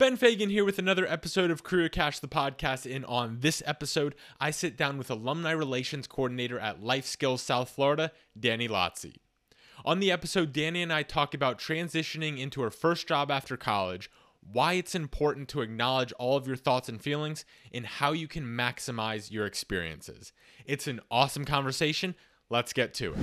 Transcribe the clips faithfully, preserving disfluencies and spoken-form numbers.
Ben Fagan here with another episode of Career Cash, the podcast. And on this episode, I sit down with Alumni Relations Coordinator at Life Skills South Florida, Danny Lotze. On the episode, Danny and I talk about transitioning into her first job after college, why it's important to acknowledge all of your thoughts and feelings, and how you can maximize your experiences. It's an awesome conversation. Let's get to it.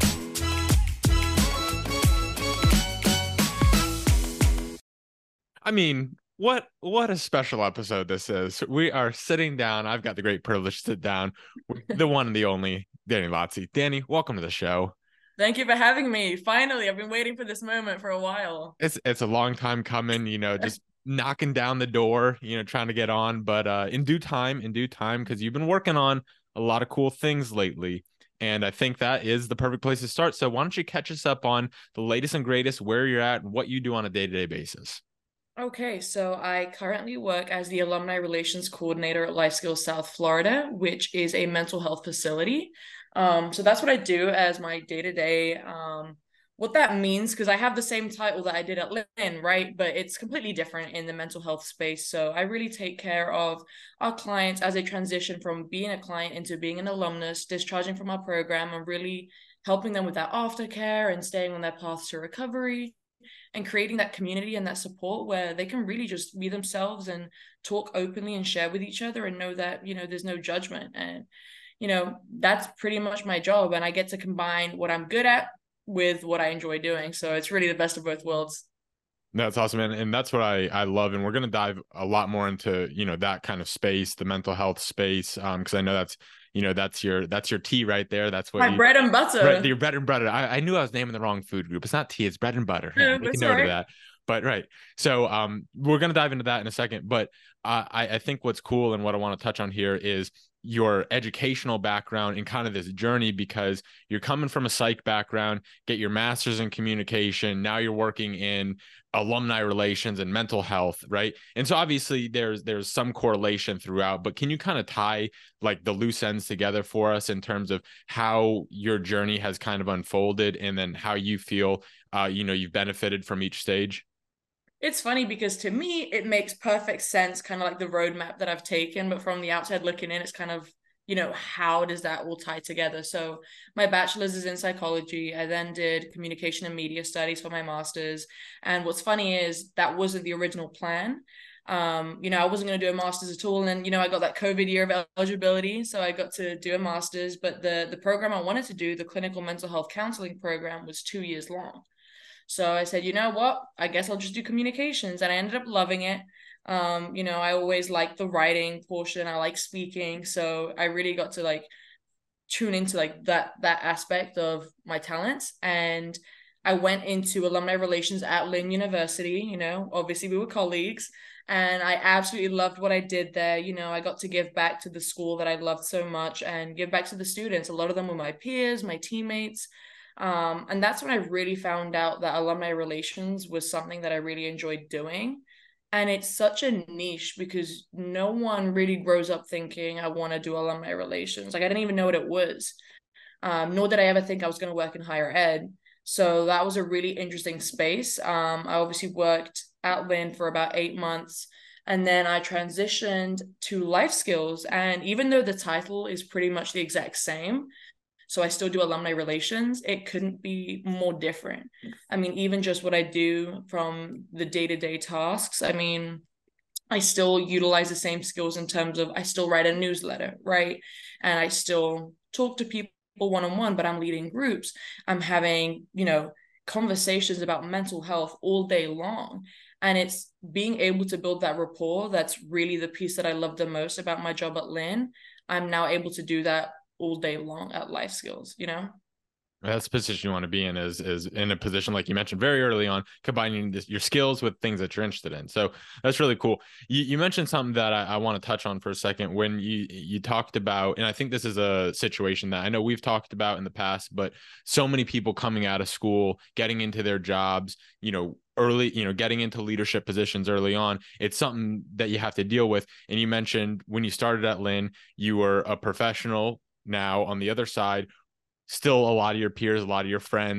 I mean, what what a special episode this is. We are sitting down. I've got the great privilege to sit down with the one and the only Danny Lotze. Danny, welcome to the show. Thank you for having me. Finally, I've been waiting for this moment for a while. It's it's a long time coming, you know, just knocking down the door, you know, trying to get on. But uh, in due time, in due time, because you've been working on a lot of cool things lately. And I think that is the perfect place to start. So why don't you catch us up on the latest and greatest, where you're at, and what you do on a day-to-day basis? Okay, so I currently work as the Alumni Relations Coordinator at Life Skills South Florida, which is a mental health facility. Um, so that's what I do as my day-to-day. Um, what that means, because I have the same title that I did at Lynn, right? But it's completely different in the mental health space. So I really take care of our clients as they transition from being a client into being an alumnus, discharging from our program, and really helping them with that aftercare and staying on their path to recovery, and creating that community and that support where they can really just be themselves and talk openly and share with each other and know that, you know, there's no judgment. And, you know, that's pretty much my job. And I get to combine what I'm good at with what I enjoy doing. So it's really the best of both worlds. That's awesome, man. And that's what I, I love. And we're going to dive a lot more into, you know, that kind of space, the mental health space. Um, cause I know that's, you know, that's your, that's your tea right there. That's what my you, bread and butter. Right, your bread and butter. I, I knew I was naming the wrong food group. It's not tea, it's bread and butter. Yeah, Make a that's note right. of that. But right. So um, we're going to dive into that in a second. But uh, I, I think what's cool and what I want to touch on here is your educational background and kind of this journey, because you're coming from a psych background, get your master's in communication. Now you're working in alumni relations and mental health, right? And so obviously there's there's some correlation throughout, but can you kind of tie like the loose ends together for us in terms of how your journey has kind of unfolded and then how you feel uh you know you've benefited from each stage? It's funny because to me, it makes perfect sense, kind of like the roadmap that I've taken. But from the outside looking in, it's kind of, you know, how does that all tie together? So my bachelor's is in psychology. I then did communication and media studies for my master's. And what's funny is that wasn't the original plan. Um, you know, I wasn't going to do a master's at all. And then, you know, I got that COVID year of eligibility. So I got to do a master's. But the, the program I wanted to do, the clinical mental health counseling program, was two years long. So I said, you know what, I guess I'll just do communications. And I ended up loving it. Um, you know, I always liked the writing portion. I like speaking. So I really got to like tune into like that, that aspect of my talents. And I went into alumni relations at Lynn University. You know, obviously we were colleagues, and I absolutely loved what I did there. You know, I got to give back to the school that I loved so much and give back to the students. A lot of them were my peers, my teammates. Um, and that's when I really found out that alumni relations was something that I really enjoyed doing. And it's such a niche because no one really grows up thinking I want to do alumni relations. Like I didn't even know what it was. Um, nor did I ever think I was going to work in higher ed. So that was a really interesting space. Um, I obviously worked at Lynn for about eight months. And then I transitioned to life skills. And even though the title is pretty much the exact same, so I still do alumni relations, it couldn't be more different. I mean, even just what I do from the day-to-day tasks, I mean, I still utilize the same skills in terms of I still write a newsletter, right? And I still talk to people one-on-one, but I'm leading groups. I'm having, you know, conversations about mental health all day long. And it's being able to build that rapport that's really the piece that I love the most about my job at Lynn. I'm now able to do that all day long at Life Skills, you know? That's the position you want to be in, is is in a position like you mentioned very early on, combining this, your skills with things that you're interested in. So that's really cool. You, you mentioned something that I, I want to touch on for a second when you you talked about, and I think this is a situation that I know we've talked about in the past, but so many people coming out of school, getting into their jobs, you know, early, you know, getting into leadership positions early on, it's something that you have to deal with. And you mentioned when you started at Lynn, you were a professional. Now on the other side, still a lot of your peers, a lot of your friends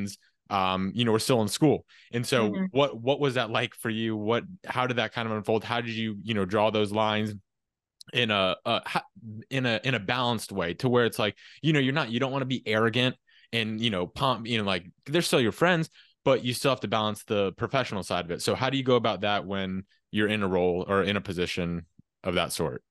um, you know, were still in school. And so Mm-hmm. what what was that like for you? What how did that kind of unfold? How did you, you know, draw those lines in a, a in a in a balanced way to where it's like, you know, you're not you don't want to be arrogant and, you know, pomp, you know, like they're still your friends, but you still have to balance the professional side of it. So how do you go about that when you're in a role or in a position of that sort?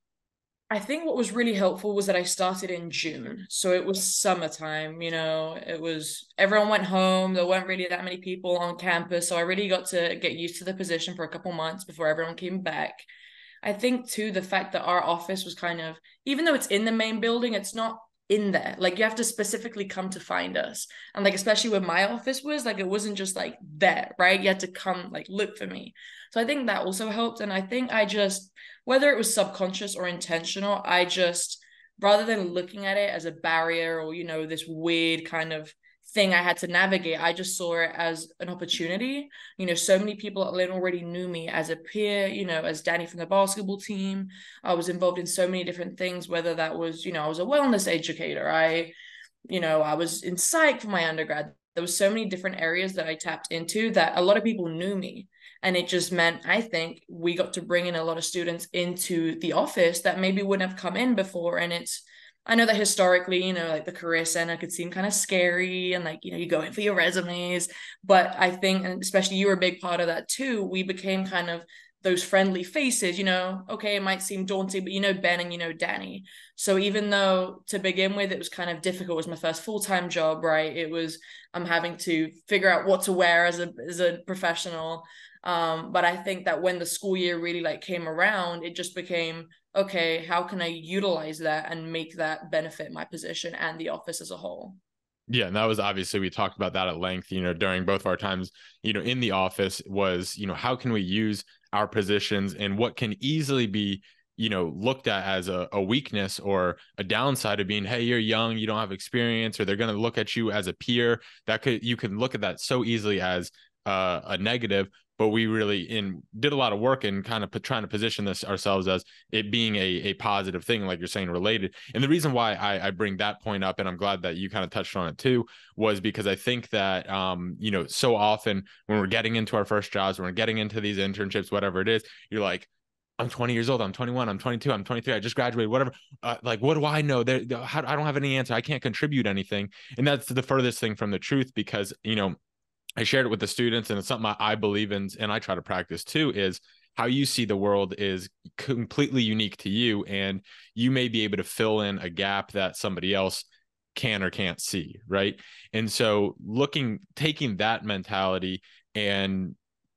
I think what was really helpful was that I started in June. So it was summertime, you know, it was everyone went home. There weren't really that many people on campus. So I really got to get used to the position for a couple months before everyone came back. I think too, the fact that our office was kind of, even though it's in the main building, it's not in there. Like you have to specifically come to find us. And like, especially where my office was, like it wasn't just like there, right? You had to come like look for me. So I think that also helped. And I think I just, whether it was subconscious or intentional, I just, rather than looking at it as a barrier or, you know, this weird kind of thing I had to navigate, I just saw it as an opportunity. You know, so many people at Lynn already knew me as a peer, you know, as Danny from the basketball team. I was involved in so many different things, whether that was, you know, I was a wellness educator. I, you know, I was in psych for my undergrad. There was so many different areas that I tapped into that a lot of people knew me. And it just meant, I think, we got to bring in a lot of students into the office that maybe wouldn't have come in before. And it's, I know that historically, you know, like the career center could seem kind of scary and like, you know, you go in for your resumes. But I think, and especially you were a big part of that too, we became kind of those friendly faces, you know, okay, it might seem daunting, but you know Ben and you know Danny. So even though to begin with, it was kind of difficult, it was my first full-time job, right? It was, I'm having to figure out what to wear as a, as a professional. Um, but I think that when the school year really like came around, it just became, okay, how can I utilize that and make that benefit my position and the office as a whole? Yeah, and that was obviously we talked about that at length, you know, during both of our times, you know, in the office was, you know, how can we use our positions and what can easily be, you know, looked at as a, a weakness or a downside of being, hey, you're young, you don't have experience, or they're going to look at you as a peer. That could, you can look at that so easily as uh, a negative, but we really in did a lot of work in kind of trying to position this ourselves as it being a, a positive thing, like you're saying, related. And the reason why I, I bring that point up, and I'm glad that you kind of touched on it too, was because I think that, um, you know, so often when we're getting into our first jobs, when we're getting into these internships, whatever it is, you're like, I'm twenty years old. I'm twenty-one. I'm twenty-two. I'm twenty-three. I just graduated, whatever. Uh, like, what do I know? There, I don't have any answer. I can't contribute anything. And that's the furthest thing from the truth because, you know, I shared it with the students and it's something I believe in and I try to practice too, is how you see the world is completely unique to you. And you may be able to fill in a gap that somebody else can or can't see. Right. And so looking, taking that mentality and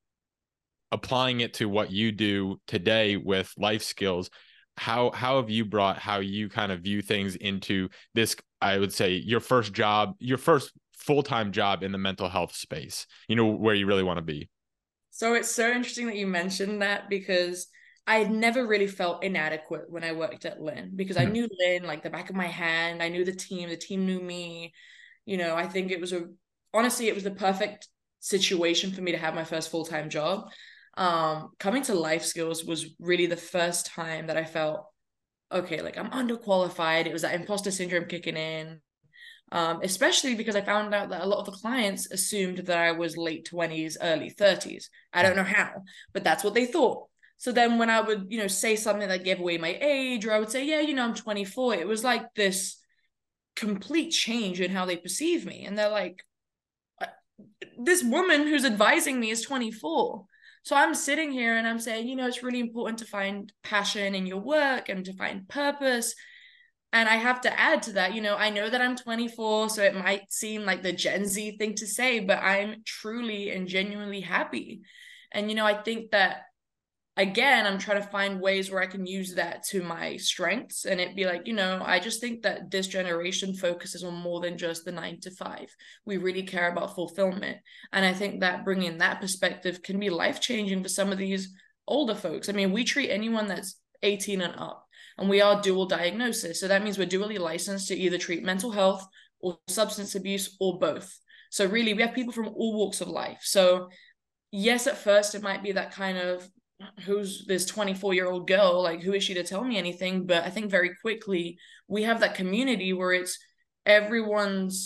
applying it to what you do today with life skills, how, how have you brought how you kind of view things into this, I would say your first job, your first full-time job in the mental health space, you know, where you really want to be? So it's so interesting that you mentioned that because I had never really felt inadequate when I worked at Lynn because I knew Lynn like the back of my hand. I knew the team, the team knew me. You know, I think it was a, honestly, it was the perfect situation for me to have my first full-time job. Um, coming to Life Skills was really the first time that I felt, okay, like I'm underqualified. It was that imposter syndrome kicking in. Um, especially because I found out that a lot of the clients assumed that I was late twenties, early thirties. I don't know how, but that's what they thought. So then when I would, you know, say something that gave away my age, or I would say, yeah, you know, I'm twenty-four, it was like this complete change in how they perceive me. And they're like, this woman who's advising me is twenty-four. So I'm sitting here and I'm saying, you know, it's really important to find passion in your work and to find purpose. And I have to add to that, you know, I know that I'm twenty-four, so it might seem like the Gen Z thing to say, but I'm truly and genuinely happy. And, you know, I think that, again, I'm trying to find ways where I can use that to my strengths and it be like, you know, I just think that this generation focuses on more than just the nine to five. We really care about fulfillment. And I think that bringing that perspective can be life-changing for some of these older folks. I mean, we treat anyone that's eighteen and up. And we are dual diagnosis. So that means we're dually licensed to either treat mental health or substance abuse or both. So really, we have people from all walks of life. So yes, at first it might be that kind of, who's this twenty-four-year-old girl? Like, who is she to tell me anything? But I think very quickly we have that community where it's everyone's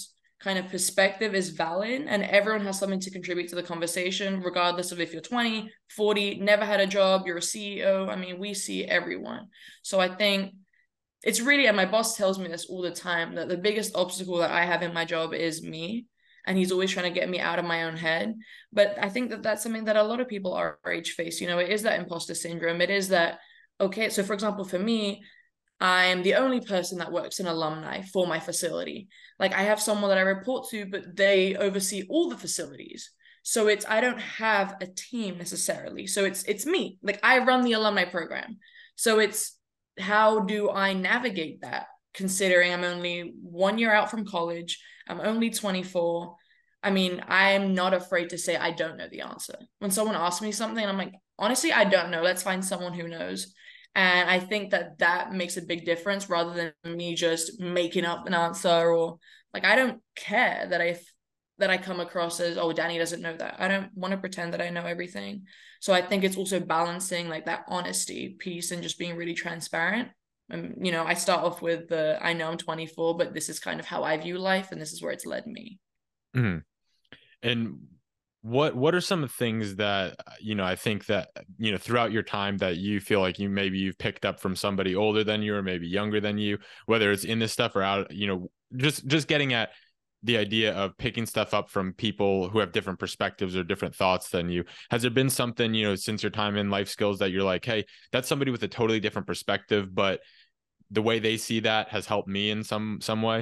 kind of perspective is valid and everyone has something to contribute to the conversation, regardless of if you're twenty, forty, never had a job, you're a C E O. I mean, we see everyone. So I think it's really, and my boss tells me this all the time, that the biggest obstacle that I have in my job is me. And he's always trying to get me out of my own head. But I think that that's something that a lot of people our age face. You know, it is that imposter syndrome. It is that, okay, so for example, for me, I'm the only person that works in alumni for my facility. Like I have someone that I report to, but they oversee all the facilities. So it's, I don't have a team necessarily. So it's, it's me. Like I run the alumni program. So it's, how do I navigate that? Considering I'm only one year out from college, I'm only twenty-four. I mean, I'm not afraid to say I don't know the answer. When someone asks me something, I'm like, honestly, I don't know. Let's find someone who knows. And I think that that makes a big difference rather than me just making up an answer, or like, I don't care that I that I come across as, oh, Danny doesn't know that. I don't want to pretend that I know everything. So I think it's also balancing like that honesty piece and just being really transparent. And, you know, I start off with the, I know I'm twenty-four, but this is kind of how I view life and this is where it's led me. Mm-hmm. And what, what are some of the things that, you know, I think that, you know, throughout your time that you feel like you, maybe you've picked up from somebody older than you, or maybe younger than you, whether it's in this stuff or out, you know, just, just getting at the idea of picking stuff up from people who have different perspectives or different thoughts than you. Has there been something, you know, since your time in life skills that you're like, hey, that's somebody with a totally different perspective, but the way they see that has helped me in some, some way?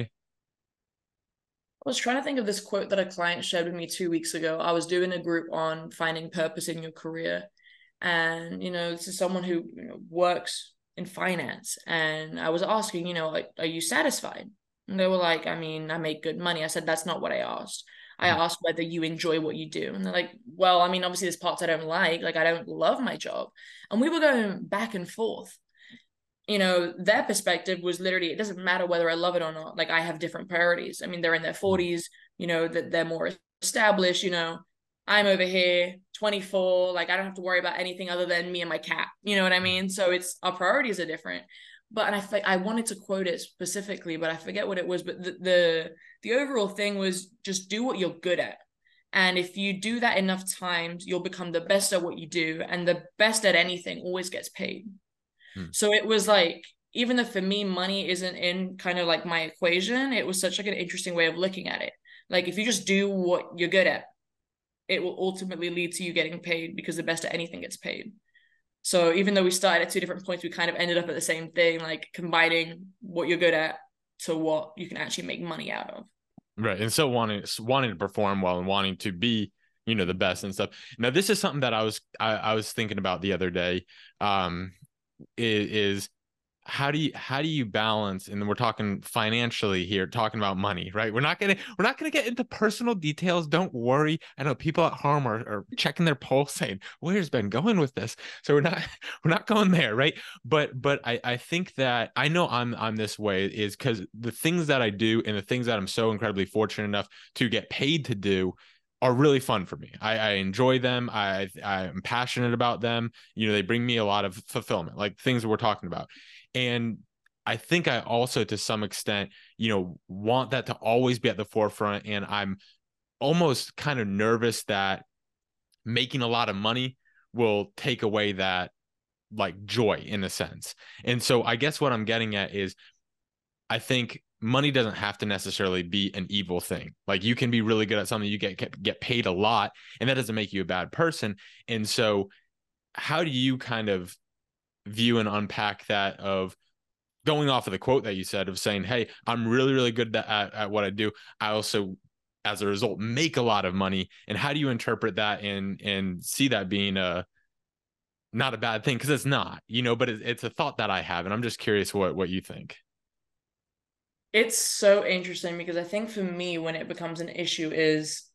I was trying to think of this quote that a client shared with me two weeks ago. I was doing a group on finding purpose in your career. And, you know, this is someone who, you know, works in finance. And I was asking, you know, like, are you satisfied? And they were like, I mean, I make good money. I said, that's not what I asked. I asked whether you enjoy what you do. And they're like, well, I mean, obviously there's parts I don't like. Like, I don't love my job. And we were going back and forth. You know, their perspective was literally, it doesn't matter whether I love it or not. Like I have different priorities. I mean, they're in their forties, you know, that they're more established, you know, I'm over here twenty-four, like I don't have to worry about anything other than me and my cat. You know what I mean? So it's, our priorities are different. But, and I I wanted to quote it specifically, but I forget what it was. But the, the, the overall thing was just do what you're good at. And if you do that enough times, you'll become the best at what you do. And the best at anything always gets paid. Hmm. So it was like, even though for me, money isn't in kind of like my equation, it was such like an interesting way of looking at it. Like if you just do what you're good at, it will ultimately lead to you getting paid, because the best at anything gets paid. So even though we started at two different points, we kind of ended up at the same thing, like combining what you're good at to what you can actually make money out of. Right. And so wanting, wanting to perform well and wanting to be, you know, the best and stuff. Now, this is something that I was, I, I was thinking about the other day. Um, is, is how do you how do you balance, and we're talking financially here, talking about money, right? We're not gonna we're not gonna get into personal details. Don't worry. I know people at home are, are checking their pulse saying, where's Ben going with this? So we're not we're not going there, right? But but I, I think that I know I'm I'm this way is because the things that I do and the things that I'm so incredibly fortunate enough to get paid to do are really fun for me. I, I enjoy them. I I'm passionate about them. You know, they bring me a lot of fulfillment, like things that we're talking about. And I think I also, to some extent, you know, want that to always be at the forefront. And I'm almost kind of nervous that making a lot of money will take away that like joy in a sense. And so I guess what I'm getting at is I think money doesn't have to necessarily be an evil thing. Like you can be really good at something, you get get paid a lot, and that doesn't make you a bad person. And so how do you kind of view and unpack that, of going off of the quote that you said of saying, hey, I'm really, really good at, at what I do. I also, as a result, make a lot of money. And how do you interpret that and, and see that being a, not a bad thing? Cause it's not, you know, but it, it's a thought that I have. And I'm just curious what, what you think. It's so interesting because I think for me, when it becomes an issue is,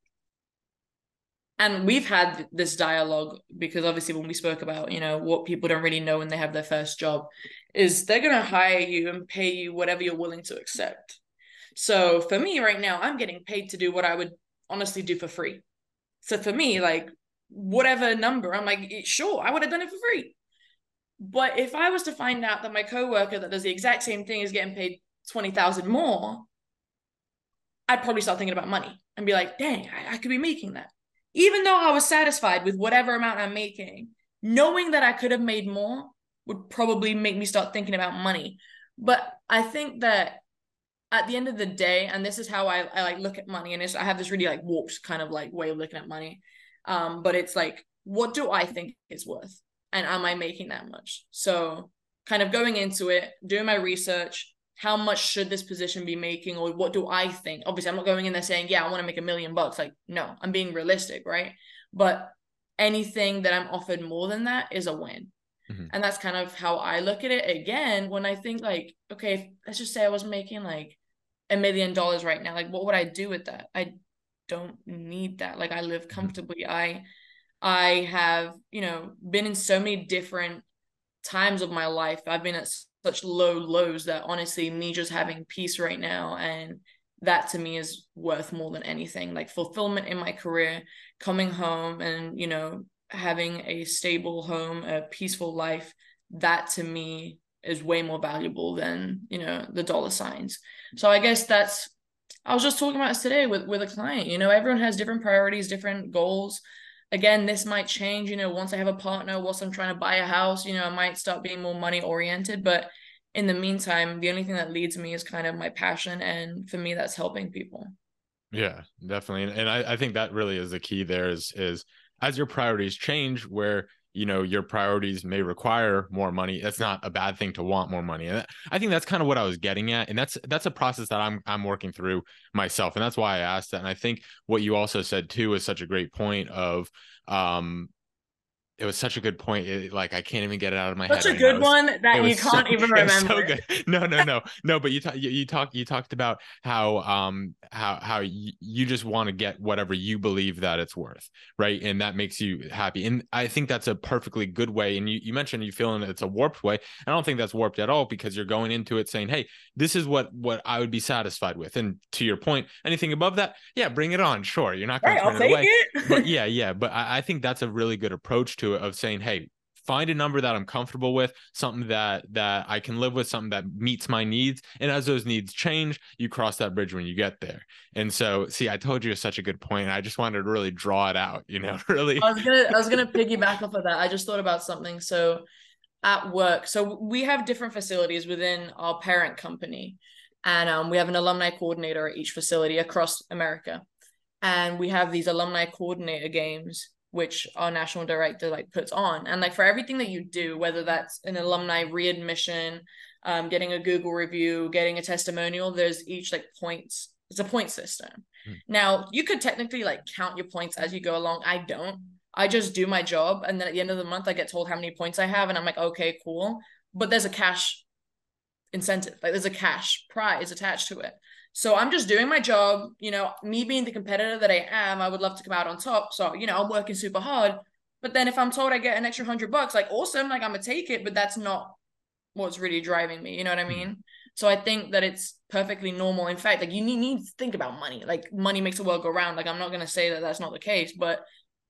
and we've had this dialogue because obviously when we spoke about, you know, what people don't really know when they have their first job is they're going to hire you and pay you whatever you're willing to accept. So for me right now, I'm getting paid to do what I would honestly do for free. So for me, like whatever number, I'm like, sure, I would have done it for free. But if I was to find out that my coworker that does the exact same thing is getting paid twenty thousand more, I'd probably start thinking about money and be like, dang, I, I could be making that. Even though I was satisfied with whatever amount I'm making, knowing that I could have made more would probably make me start thinking about money. But I think that at the end of the day, and this is how I, I like look at money, and it's, I have this really like warped kind of like way of looking at money. Um, but it's like, what do I think it's worth? And am I making that much? So kind of going into it, doing my research, how much should this position be making, or what do I think? Obviously, I'm not going in there saying, yeah, I want to make a million bucks. Like, no, I'm being realistic, right? But anything that I'm offered more than that is a win. Mm-hmm. And that's kind of how I look at it. Again, when I think like, okay, if, let's just say I was making like a million dollars right now, like what would I do with that? I don't need that. Like I live comfortably. I I have, you know, been in so many different times of my life. I've been at such low lows that honestly, me just having peace right now, and that to me is worth more than anything. Like fulfillment in my career, coming home and, you know, having a stable home, a peaceful life, that to me is way more valuable than, you know, the dollar signs. So I guess that's, I was just talking about this today with, with a client. You know, everyone has different priorities, different goals. Again, this might change, you know, once I have a partner, once I'm trying to buy a house, you know, I might start being more money oriented. But in the meantime, the only thing that leads me is kind of my passion. And for me, that's helping people. Yeah, definitely. And I, I think that really is the key there is, is as your priorities change, where, you know, your priorities may require more money. That's not a bad thing to want more money. And I think that's kind of what I was getting at. And that's, that's a process that I'm, I'm working through myself. And that's why I asked that. And I think what you also said too, is such a great point of, um, it was such a good point. It, like, I can't even get it out of my Such head. Such a right good now. one was, that you can't so, even remember. So good. No, no, no, no. But you talk, you, you talk, you talked about how, um, how, how you, you just want to get whatever you believe that it's worth, right? And that makes you happy. And I think that's a perfectly good way. And you, you mentioned you feeling it's a warped way. I don't think that's warped at all, because you're going into it saying, hey, this is what, what I would be satisfied with. And to your point, anything above that, yeah, bring it on. Sure. You're not going right, to turn I'll it away. It. But yeah, yeah. But I, I think that's a really good approach to it, of saying, hey, find a number that I'm comfortable with, something that that I can live with, something that meets my needs. And as those needs change, you cross that bridge when you get there. And so, see, I told you it's such a good point. And I just wanted to really draw it out, you know, really. I was gonna I was gonna piggyback off of that. I just thought about something. So at work, so we have different facilities within our parent company. And um, we have an alumni coordinator at each facility across America. And we have these alumni coordinator games, which our national director like puts on. And like for everything that you do, whether that's an alumni readmission, um, getting a Google review, getting a testimonial, there's each like points. It's a point system. Mm. Now you could technically like count your points as you go along. I don't. I just do my job. And then at the end of the month, I get told how many points I have. And I'm like, okay, cool. But there's a cash incentive. Like there's a cash prize attached to it. So I'm just doing my job, you know, me being the competitor that I am, I would love to come out on top. So, you know, I'm working super hard. But then if I'm told I get an extra hundred bucks, like awesome, like I'm gonna take it, but that's not what's really driving me. You know what I mean? Mm-hmm. So I think that it's perfectly normal. In fact, like you need, need to think about money. Like money makes the world go round. Like I'm not gonna say that that's not the case, but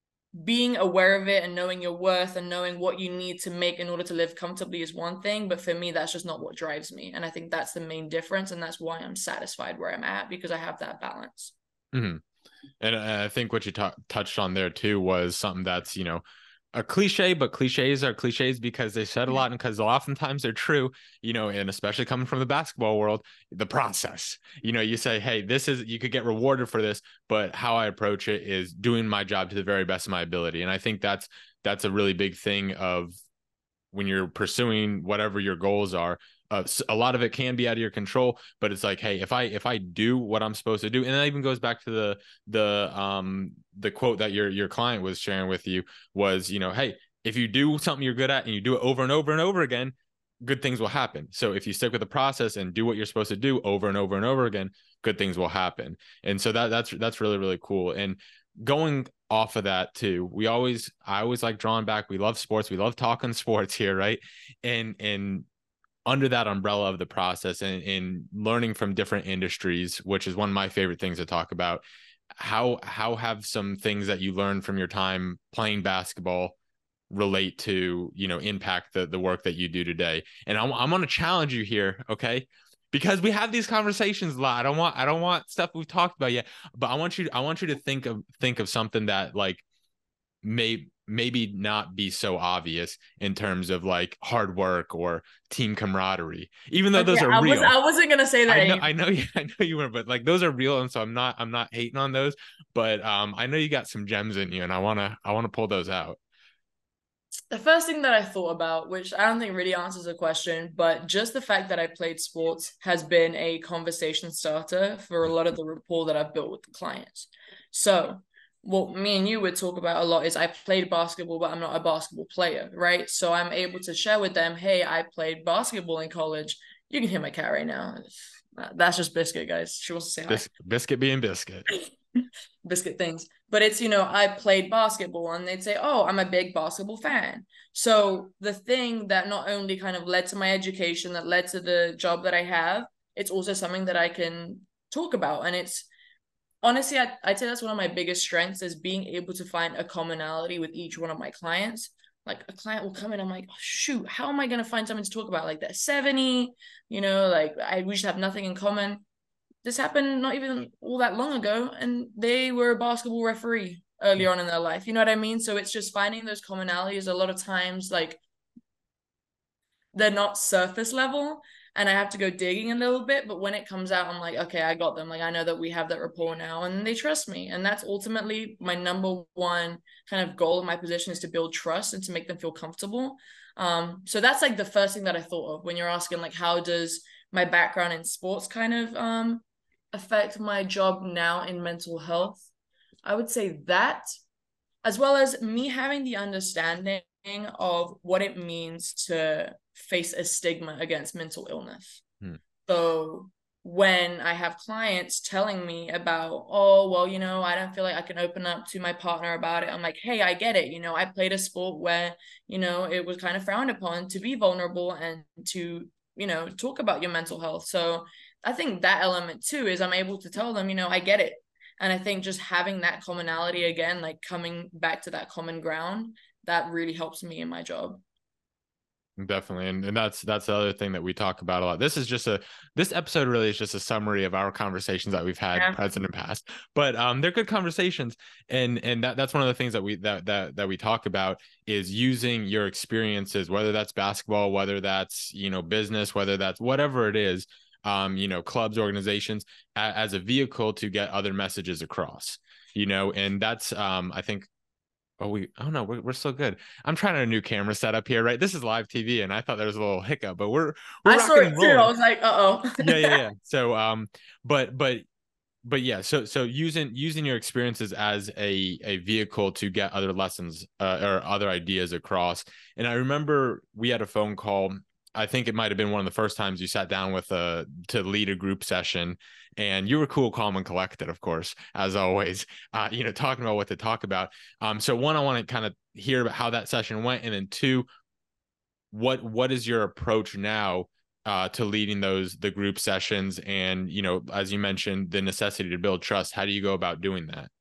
being aware of it and knowing your worth and knowing what you need to make in order to live comfortably is one thing. But for me, that's just not what drives me. And I think that's the main difference. And that's why I'm satisfied where I'm at, because I have that balance. Mm-hmm. And I think what you t- touched on there too was something that's, you know, a cliche, but cliches are cliches because they said a lot, and because oftentimes they're true, you know, and especially coming from the basketball world, the process, you know, you say, hey, this is, you could get rewarded for this, but how I approach it is doing my job to the very best of my ability. And I think that's, that's a really big thing of when you're pursuing whatever your goals are. Uh, a lot of it can be out of your control, but it's like, hey, if I if I do what I'm supposed to do, and that even goes back to the the um the quote that your your client was sharing with you was, you know, hey, if you do something you're good at and you do it over and over and over again, good things will happen. So if you stick with the process and do what you're supposed to do over and over and over again, good things will happen. And so that that's that's really, really cool. And going off of that too, we always I always like drawing back. We love sports. We love talking sports here, right? And and under that umbrella of the process and, and learning from different industries, which is one of my favorite things to talk about, how how have some things that you learned from your time playing basketball relate to, you know, impact the, the work that you do today? And I'm, I'm going to challenge you here, okay? because we have these conversations a lot. I don't want I don't want stuff we've talked about yet, but I want you I want you to think of think of something that like may maybe not be so obvious in terms of like hard work or team camaraderie, even though Okay, those are I was real. I wasn't gonna say that I know, anymore. I know, you, I know you were, but like those are real, and so I'm not, I'm not hating on those, but um, I know you got some gems in you, and I wanna, I wanna pull those out. The first thing that I thought about, which I don't think really answers the question, but just the fact that I played sports has been a conversation starter for a lot of the rapport that I've built with the clients. So what me and you would talk about a lot is I played basketball, but I'm not a basketball player, right? So I'm able to share with them, hey, I played basketball in college. You can hear my cat right now. That's just Biscuit, guys. She wants to say hi. Bis- biscuit being biscuit. Biscuit things. But it's, you know, I played basketball, and they'd say, oh, I'm a big basketball fan. So the thing that not only kind of led to my education, that led to the job that I have, it's also something that I can talk about. And it's honestly, I'd, I'd say that's one of my biggest strengths, is being able to find a commonality with each one of my clients. Like a client will come in, I'm like, oh, shoot, how am I going to find something to talk about? Like they're seventy, you know, like I we just have nothing in common. This happened not even all that long ago, and they were a basketball referee earlier on in their life. You know what I mean? So it's just finding those commonalities. A lot of times, like, they're not surface level, and I have to go digging a little bit. But when it comes out, I'm like, okay, I got them. Like, I know that we have that rapport now, and they trust me. And that's ultimately my number one kind of goal in my position, is to build trust and to make them feel comfortable. Um, so that's like the first thing that I thought of when you're asking, like, how does my background in sports kind of um affect my job now in mental health? I would say that, as well as me having the understanding of what it means to face a stigma against mental illness. Hmm. So when I have clients telling me about, oh, well, you know, I don't feel like I can open up to my partner about it, I'm like, hey, I get it. You know, I played a sport where, you know, it was kind of frowned upon to be vulnerable and to, you know, talk about your mental health. So I think that element too is I'm able to tell them, you know, I get it. And I think just having that commonality again, like coming back to that common ground, that really helps me in my job. Definitely. And, and that's that's the other thing that we talk about a lot. This is just a this episode really is just a summary of our conversations that we've had, yeah, present and past. But um they're good conversations. And and that, that's one of the things that we that that that we talk about, is using your experiences, whether that's basketball, whether that's, you know, business, whether that's whatever it is, um, you know, clubs, organizations, a, as a vehicle to get other messages across, you know, and that's um I think Oh, we, oh no, we're, we're so good. I'm trying a new camera setup here, right? This is live T V, and I thought there was a little hiccup, but we're, we're I saw it too. I was like, uh oh. yeah, yeah, yeah. So, um, but, but, but yeah, so, so using, using your experiences as a, a vehicle to get other lessons, uh, or other ideas across. And I remember we had a phone call. I think it might have been one of the first times you sat down with a, to lead a group session, and you were cool, calm, and collected, of course, as always, uh, you know, talking about what to talk about. Um, so one, I want to kind of hear about how that session went. And then two, what, what is your approach now uh, to leading those, the group sessions? And, you know, as you mentioned, the necessity to build trust, how do you go about doing that?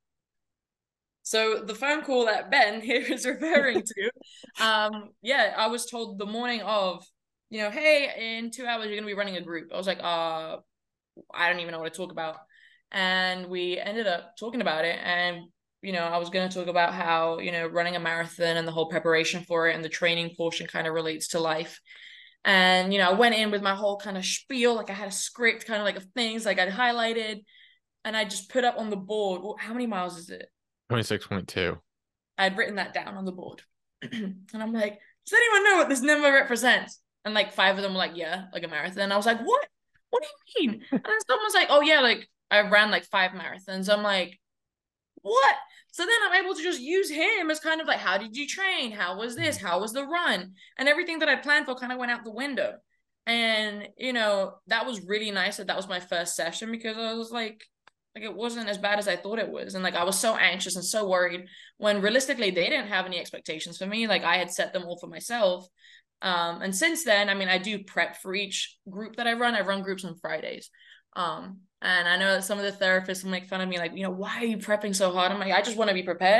So the phone call that Ben here is referring to, um, yeah, I was told the morning of, you know, hey, in two hours, you're going to be running a group. I was like, uh, I don't even know what to talk about. And we ended up talking about it. And, you know, I was going to talk about how, you know, running a marathon and the whole preparation for it and the training portion kind of relates to life. And, you know, I went in with my whole kind of spiel, like I had a script kind of like of things like I'd highlighted, and I just put up on the board, well, how many miles is it? twenty-six point two. I'd written that down on the board. And I'm like, does anyone know what this number represents? And like five of them were like, yeah, like a marathon. And I was like, what? What do you mean? And then someone's like, oh yeah, like I ran like five marathons. I'm like, what? So then I'm able to just use him as kind of like, how did you train? How was this? How was the run? And everything that I planned for kind of went out the window. And, you know, that was really nice that that was my first session, because I was like, like it wasn't as bad as I thought it was. And like I was so anxious and so worried, when realistically they didn't have any expectations for me. Like I had set them all for myself. Um, and since then, I mean, I do prep for each group that I run. I run groups on Fridays. Um, and I know that some of the therapists will make fun of me, like, you know, why are you prepping so hard? I'm like, I just want to be prepared.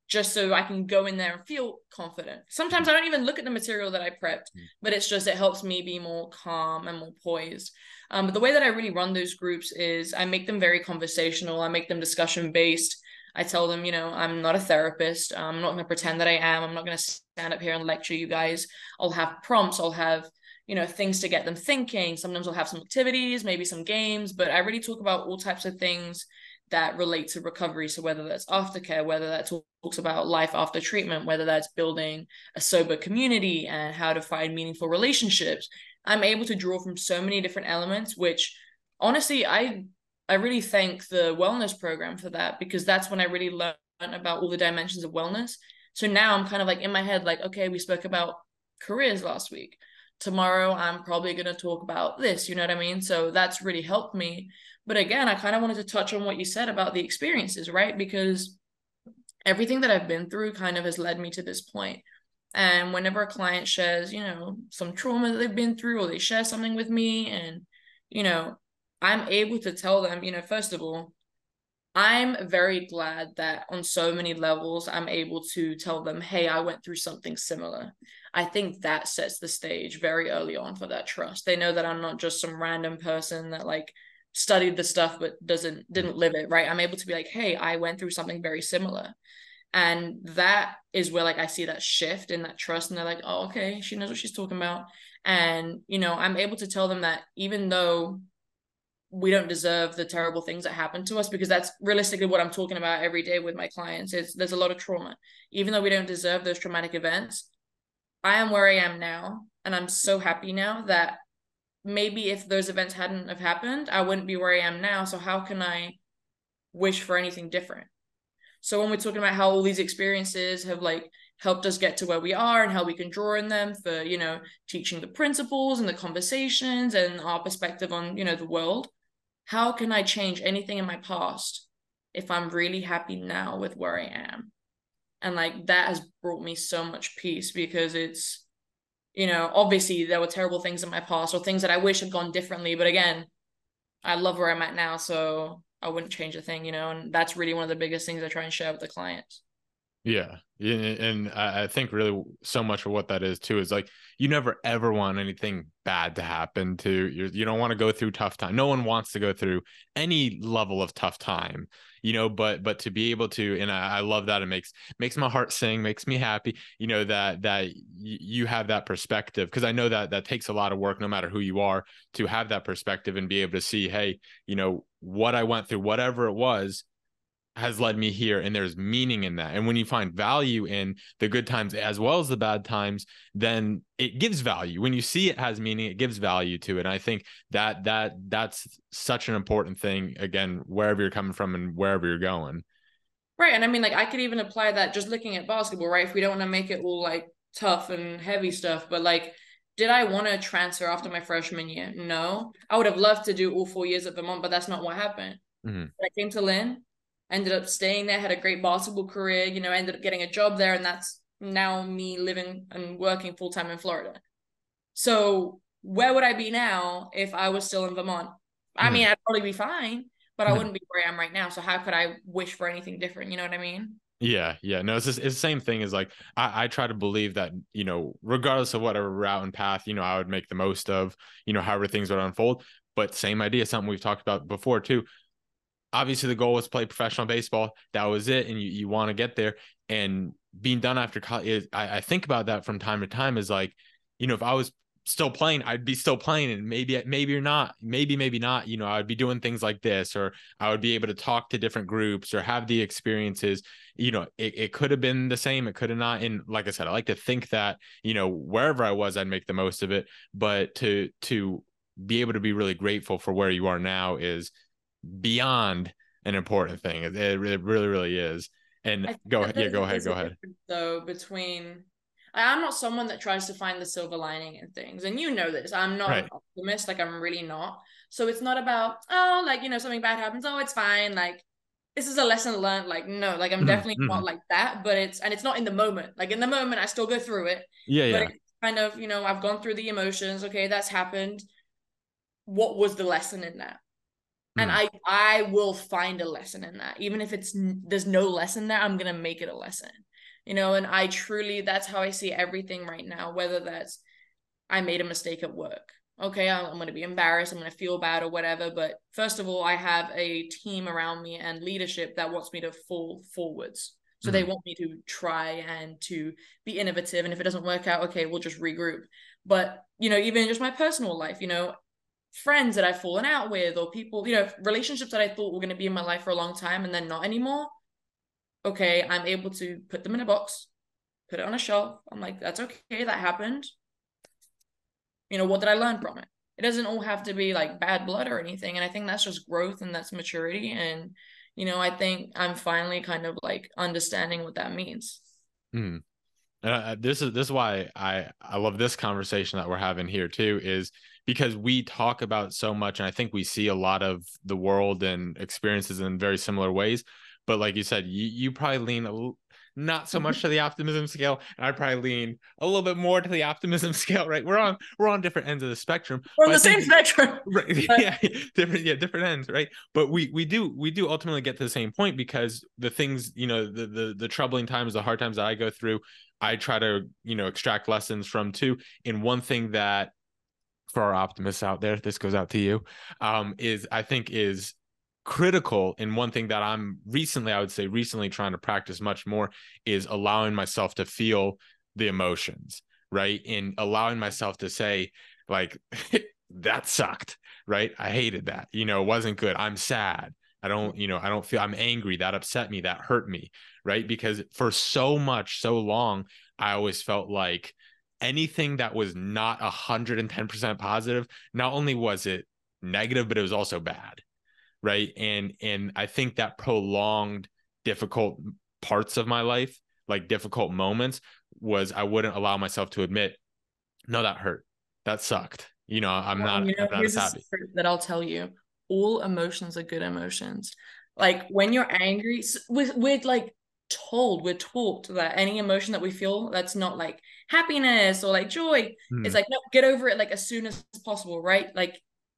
just so I can go in there and feel confident. Sometimes I don't even look at the material that I prepped, but it's just, it helps me be more calm and more poised. Um, but the way that I really run those groups is I make them very conversational. I make them discussion based. I tell them, you know, I'm not a therapist. I'm not going to pretend that I am. I'm not going to stand up here and lecture you guys. I'll have prompts. I'll have, you know, things to get them thinking. Sometimes I'll have some activities, maybe some games, but I really talk about all types of things that relate to recovery. So whether that's aftercare, whether that talks about life after treatment, whether that's building a sober community and how to find meaningful relationships, I'm able to draw from so many different elements, which honestly, I I really thank the wellness program for that, because that's when I really learned about all the dimensions of wellness. So now I'm kind of like in my head, like, okay, we spoke about careers last week. Tomorrow, I'm probably going to talk about this, you know what I mean? So that's really helped me. But again, I kind of wanted to touch on what you said about the experiences, right? Because everything that I've been through kind of has led me to this point. And whenever a client shares, you know, some trauma that they've been through, or they share something with me, and, you know, I'm able to tell them, you know, first of all, I'm very glad that on so many levels, I'm able to tell them, hey, I went through something similar. I think that sets the stage very early on for that trust. They know that I'm not just some random person that like studied the stuff but doesn't didn't live it, right? I'm able to be like, hey, I went through something very similar. And that is where like I see that shift in that trust, and they're like, oh, okay, she knows what she's talking about. And, you know, I'm able to tell them that even though we don't deserve the terrible things that happen to us, because that's realistically what I'm talking about every day with my clients, is there's a lot of trauma. Even though we don't deserve those traumatic events, I am where I am now. And I'm so happy now that maybe if those events hadn't have happened, I wouldn't be where I am now. So how can I wish for anything different? So when we're talking about how all these experiences have like helped us get to where we are and how we can draw in them for, you know, teaching the principles and the conversations and our perspective on, you know, the world, how can I change anything in my past if I'm really happy now with where I am? And like that has brought me so much peace, because it's, you know, obviously there were terrible things in my past or things that I wish had gone differently. But again, I love where I'm at now, so I wouldn't change a thing, you know, and that's really one of the biggest things I try and share with the clients. Yeah. And I think really so much of what that is too is like, you never ever want anything bad to happen to you. You don't want to go through tough time. No one wants to go through any level of tough time, you know, but, but to be able to, and I, I love that. It makes, makes my heart sing, makes me happy, you know, that, that you have that perspective. Cause I know that that takes a lot of work, no matter who you are, to have that perspective and be able to see, hey, you know, what I went through, whatever it was, has led me here, and there's meaning in that. And when you find value in the good times as well as the bad times, then it gives value. When you see it has meaning, it gives value to it. And I think that that that's such an important thing, again, wherever you're coming from and wherever you're going. Right. And I mean, like, I could even apply that just looking at basketball, right? If we don't want to make it all like tough and heavy stuff, but like, did I want to transfer after my freshman year? No. I would have loved to do all four years at Vermont, but that's not what happened. Mm-hmm. I came to Lynn, ended up staying there, had a great basketball career, you know, ended up getting a job there. And that's now me living and working full time in Florida. So where would I be now if I was still in Vermont? I Mm-hmm. mean, I'd probably be fine, but I Mm-hmm. wouldn't be where I am right now. So how could I wish for anything different? You know what I mean? Yeah, yeah. No, it's just, it's the same thing as like, I, I try to believe that, you know, regardless of whatever route and path, you know, I would make the most of, you know, however things would unfold. But same idea, something we've talked about before too. Obviously the goal was to play professional baseball. That was it. And you, you want to get there, and being done after college. I, I think about that from time to time is like, you know, if I was still playing, I'd be still playing, and maybe, maybe you're not, maybe, maybe not, you know, I would be doing things like this, or I would be able to talk to different groups or have the experiences, you know, it, it could have been the same. It could have not. And like I said, I like to think that, you know, wherever I was, I'd make the most of it, but to, to be able to be really grateful for where you are now is beyond an important thing. It, it really, really is. And go ahead. Yeah, go ahead. Go ahead. Though between, I'm not someone that tries to find the silver lining in things, and you know this. I'm not right. an optimist. Like, I'm really not. So it's not about, oh, like, you know, something bad happens. Oh, it's fine. Like, this is a lesson learned. Like, no, like, I'm Mm-hmm. definitely Mm-hmm. not like that. But it's, and it's not in the moment. Like, in the moment, I still go through it. Yeah, but yeah. It's kind of, you know, I've gone through the emotions. Okay, that's happened. What was the lesson in that? And Mm. I I will find a lesson in that. Even if it's there's no lesson there, I'm going to make it a lesson. You know, and I truly, that's how I see everything right now, whether that's I made a mistake at work. Okay, I'm going to be embarrassed, I'm going to feel bad or whatever, but first of all, I have a team around me and leadership that wants me to fall forwards. So Mm. they want me to try and to be innovative, and if it doesn't work out, okay, we'll just regroup. But, you know, even just my personal life, you know, friends that I've fallen out with, or people, you know, relationships that I thought were going to be in my life for a long time and then not anymore. Okay, I'm able to put them in a box, put it on a shelf. I'm like, that's okay, that happened. You know, what did I learn from it? It doesn't all have to be like bad blood or anything. And I think that's just growth and that's maturity. And, you know, I think I'm finally kind of like understanding what that means. Mm. Uh, this is this is why I I love this conversation that we're having here too, is because we talk about so much, and I think we see a lot of the world and experiences in very similar ways. But like you said, you you probably lean a little, not so much to the optimism scale, and I probably lean a little bit more to the optimism scale. Right? We're on we're on different ends of the spectrum. We're on But the I think same spectrum. right, But yeah, different, yeah, different ends, right? But we we do we do ultimately get to the same point, because the things, you know, the the the troubling times, the hard times that I go through, I try to, you know, extract lessons from too. And one thing that, for our optimists out there, this goes out to you, um, is I think is critical. And one thing that I'm recently, I would say recently trying to practice much more, is allowing myself to feel the emotions, right? And allowing myself to say, like, that sucked, right? I hated that, you know, it wasn't good. I'm sad. I don't, you know, I don't feel, I'm angry. That upset me. That hurt me, right? Because for so much, so long, I always felt like anything that was not one hundred ten percent positive, not only was it negative, but it was also bad, right? And and I think that prolonged difficult parts of my life, like difficult moments, was I wouldn't allow myself to admit, no, that hurt, that sucked, you know, I'm well, not you I'm know, not as here's a happy. secret that I'll tell you. All emotions are good emotions. Like when you're angry, we're, we're like told, we're taught that any emotion that we feel that's not like happiness or like joy, Hmm. it's like, no, get over it like as soon as possible, right? Like,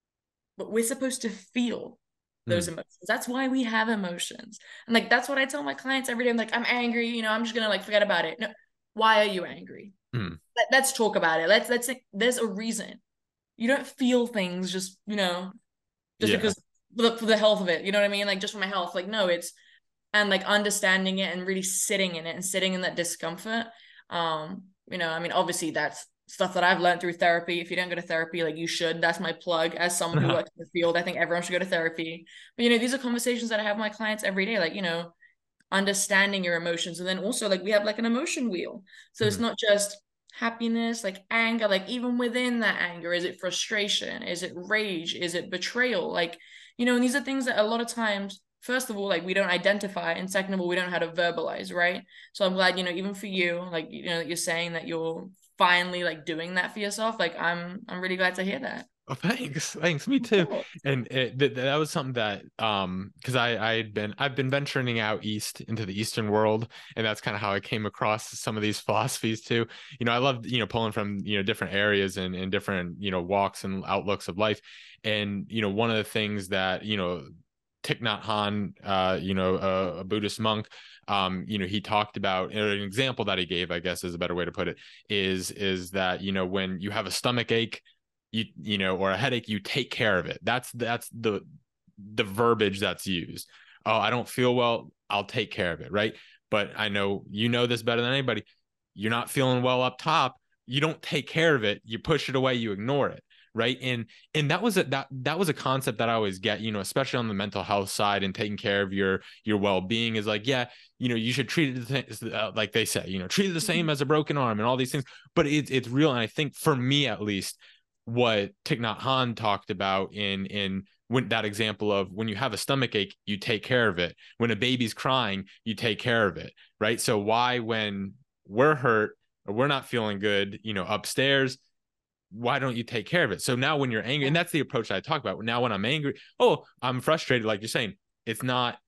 but we're supposed to feel Hmm. those emotions. That's why we have emotions. And like that's what I tell my clients every day. I'm like, I'm angry, you know, I'm just gonna like forget about it. No, why are you angry? Hmm. Let, let's talk about it. Let's let's there's a reason. You don't feel things just, you know, just Yeah. because for the, for the health of it. You know what I mean? Like just for my health. Like, no, it's and like understanding it and really sitting in it and sitting in that discomfort. Um, you know, I mean, obviously that's stuff that I've learned through therapy. If you don't go to therapy, like you should. That's my plug as someone who works in the field. I think everyone should go to therapy. But you know, these are conversations that I have with my clients every day. Like, you know, understanding your emotions. And then also like we have like an emotion wheel. So it's Hmm. not just happiness, like anger, like even within that anger, is it frustration? Is it rage? Is it betrayal? Like, you know, and these are things that a lot of times, first of all, like we don't identify, and second of all, we don't know how to verbalize, right? So I'm glad, you know, even for you, like, you know, that you're saying that you're finally like doing that for yourself. Like I'm I'm really glad to hear that. Oh, thanks, thanks. Me Of too. course. And it, th- that was something that, um, because I I had been I've been venturing out east into the Eastern world, and that's kind of how I came across some of these philosophies too. You know, I love, you know, pulling from, you know, different areas and and different, you know, walks and outlooks of life. And you know, one of the things that, you know, Thich Nhat Hanh, uh, you know, a, a Buddhist monk, um, you know, he talked about, or an example that he gave, I guess is a better way to put it, is is that, you know, when you have a stomach ache, you you know, or a headache, you take care of it. That's that's the the verbiage that's used. Oh, I don't feel well, I'll take care of it, right? But I know you know this better than anybody. You're not feeling well up top, you don't take care of it, you push it away, you ignore it, right? And and that was a that that was a concept that I always get, you know, especially on the mental health side and taking care of your your well-being, is like, yeah, you know, you should treat it the th- uh, like they say, you know, treat it the same as a broken arm and all these things. But it's it's real. And I think for me at least, what Thich Nhat Hanh talked about in in when that example of when you have a stomach ache, you take care of it. When a baby's crying, you take care of it, right? So why, when we're hurt or we're not feeling good, you know, upstairs, why don't you take care of it? So now when you're angry, and that's the approach that I talk about. Now when I'm angry, oh, I'm frustrated, like you're saying, it's not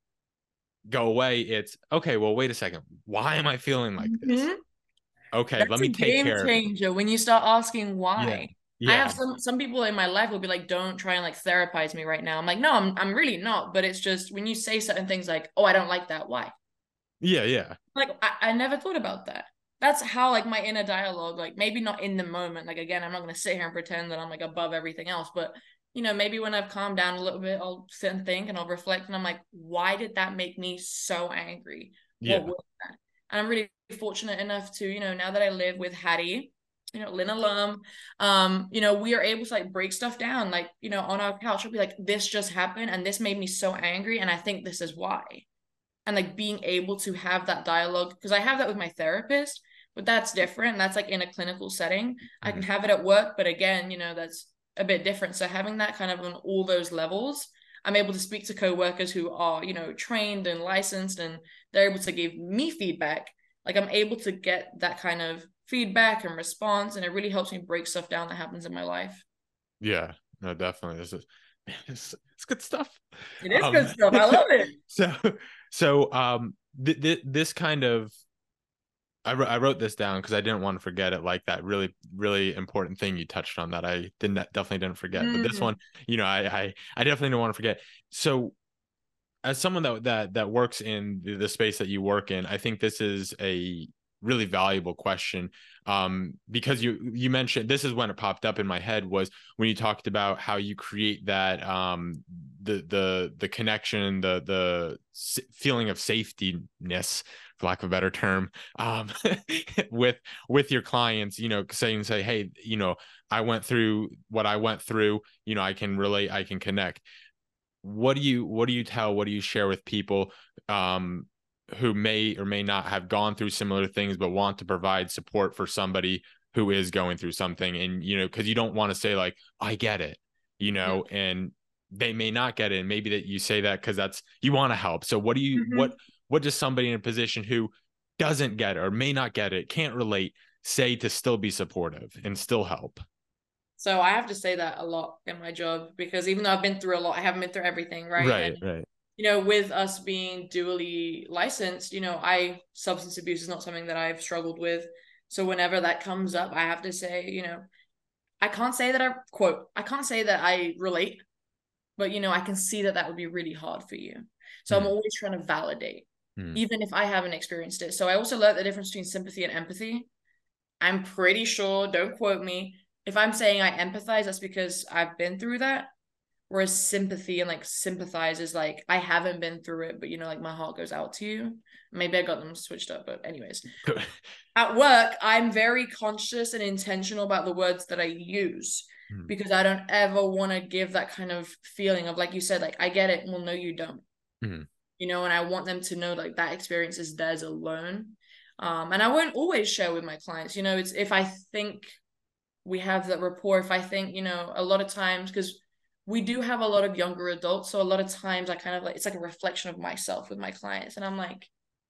go away. It's okay, well, wait a second. Why am I feeling like this? Mm-hmm. Okay, let That's me a take game care of it. changer when you start asking Yeah. why. I have Yeah. some some people in my life will be like, don't try and like therapize me right now. I'm like, no, I'm I'm really not. But it's just when you say certain things like, oh, I don't like that. Why? Yeah. Yeah. Like I, I never thought about that. That's how like my inner dialogue, like maybe not in the moment. Like again, I'm not gonna sit here and pretend that I'm like above everything else, but you know, maybe when I've calmed down a little bit, I'll sit and think and I'll reflect and I'm like, why did that make me so angry? What Yeah. was that? And I'm really fortunate enough to, you know, now that I live with Hattie, you know, Lynn alum, um, you know, we are able to like break stuff down. Like, you know, on our couch, I'll be like, this just happened and this made me so angry. And I think this is why. And like being able to have that dialogue, because I have that with my therapist, but that's different. That's like in a clinical setting. I can Mhm. have it at work, but again, you know, that's a bit different. So having that kind of on all those levels, I'm able to speak to coworkers who are, you know, trained and licensed and they're able to give me feedback. Like I'm able to get that kind of feedback and response, and it really helps me break stuff down that happens in my life. Yeah. No, definitely. This is, man, it's, it's good stuff. It is Um, good stuff. I love it. so, so, um, th- th- this kind of, I, wrote I wrote this down because I didn't want to forget it. Like that really, really important thing you touched on that I didn't definitely didn't forget. But this Mm-hmm. one, you know, I, I, I definitely don't want to forget. So, as someone that that that works in the, the space that you work in, I think this is a really valuable question, um, because you you mentioned, this is when it popped up in my head, was when you talked about how you create that, um, the the the connection, the the feeling of safetyness, for lack of a better term, um, with with your clients. You know, saying say, hey, you know, I went through what I went through. You know, I can relate, I can connect. What do you what do you tell, what do you share with people, um who may or may not have gone through similar things but want to provide support for somebody who is going through something? And you know, because you don't want to say like, I get it, you know, and they may not get it, and maybe that you say that because that's, you want to help. So what do you Mm-hmm. what what does somebody in a position who doesn't get it or may not get it, can't relate, say to still be supportive and still help? So I have to say that a lot in my job because even though I've been through a lot, I haven't been through everything, right? And Right, right. you know, with us being dually licensed, you know, I substance abuse is not something that I've struggled with. So whenever that comes up, I have to say, you know, I can't say that I quote, I can't say that I relate, but you know, I can see that that would be really hard for you. So I'm Hmm. always trying to validate, Hmm. even if I haven't experienced it. So I also learned the difference between sympathy and empathy. I'm pretty sure, don't quote me, if I'm saying I empathize, that's because I've been through that. Whereas sympathy and like sympathize is like I haven't been through it, but you know, like my heart goes out to you. Maybe I got them switched up, but anyways. At work, I'm very conscious and intentional about the words that I use Hmm. because I don't ever want to give that kind of feeling of like you said, like I get it. Well, no, you don't. Hmm. You know, and I want them to know like that experience is theirs alone. Um, and I won't always share with my clients. You know, it's if I think we have that rapport, if I think, you know, a lot of times, because we do have a lot of younger adults. So a lot of times I kind of like, it's like a reflection of myself with my clients. And I'm like,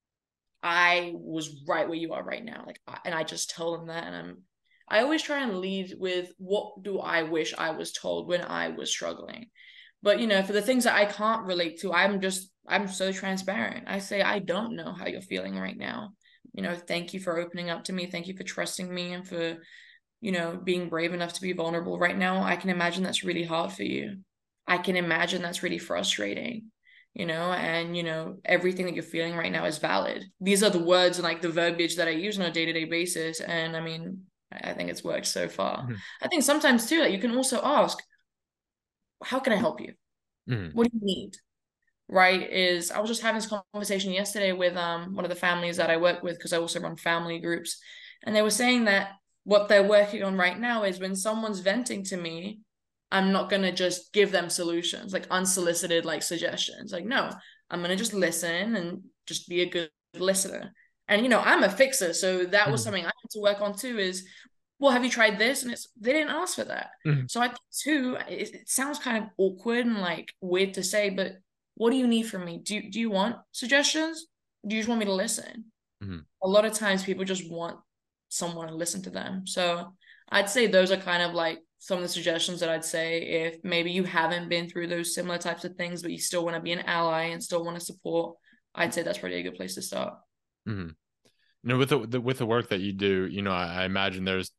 I was right where you are right now. Like, and I just tell them that. And I'm, I always try and lead with what do I wish I was told when I was struggling. But, you know, for the things that I can't relate to, I'm just, I'm so transparent. I say, I don't know how you're feeling right now. You know, thank you for opening up to me. Thank you for trusting me and for, you know, being brave enough to be vulnerable right now. I can imagine that's really hard for you. I can imagine that's really frustrating, you know, and, you know, everything that you're feeling right now is valid. These are the words and like the verbiage that I use on a day to day basis. And I mean, I think it's worked so far. Hmm. I think sometimes too, like you can also ask, how can I help you? Hmm. What do you need? Right? Is I was just having this conversation yesterday with um one of the families that I work with because I also run family groups, and they were saying that what they're working on right now is when someone's venting to me, I'm not gonna just give them solutions like unsolicited like suggestions. Like no, I'm gonna just listen and just be a good listener. And you know, I'm a fixer, so that was Hmm. something I had to work on too. Is well, have you tried this? And it's they didn't ask for that. Hmm. So I think too, it, it sounds kind of awkward and like weird to say, but what do you need from me? Do you, do you want suggestions? Do you just want me to listen? Hmm. A lot of times people just want someone to listen to them. So I'd say those are kind of like some of the suggestions that I'd say if maybe you haven't been through those similar types of things, but you still want to be an ally and still want to support, I'd say that's probably a good place to start. Hmm. You know, with the, the with the work that you do, you know, I, I imagine there's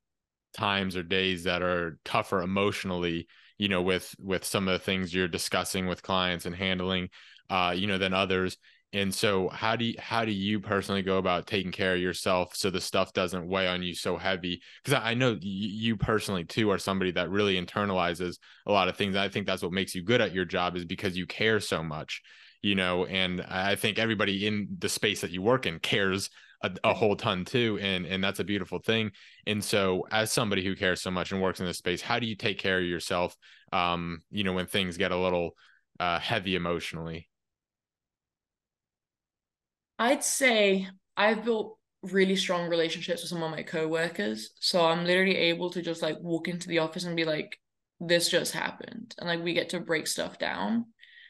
times or days that are tougher emotionally, you know, with with some of the things you're discussing with clients and handling, uh, you know, than others. And so how do you how do you personally go about taking care of yourself so the stuff doesn't weigh on you so heavy? Because I know you personally too are somebody that really internalizes a lot of things. I think that's what makes you good at your job, is because you care so much, you know, and I think everybody in the space that you work in cares a, a whole ton too. And, and that's a beautiful thing. And so as somebody who cares so much and works in this space, how do you take care of yourself, um, you know, when things get a little uh, heavy emotionally? I'd say I've built really strong relationships with some of my coworkers. So I'm literally able to just like walk into the office and be like, this just happened. And like we get to break stuff down.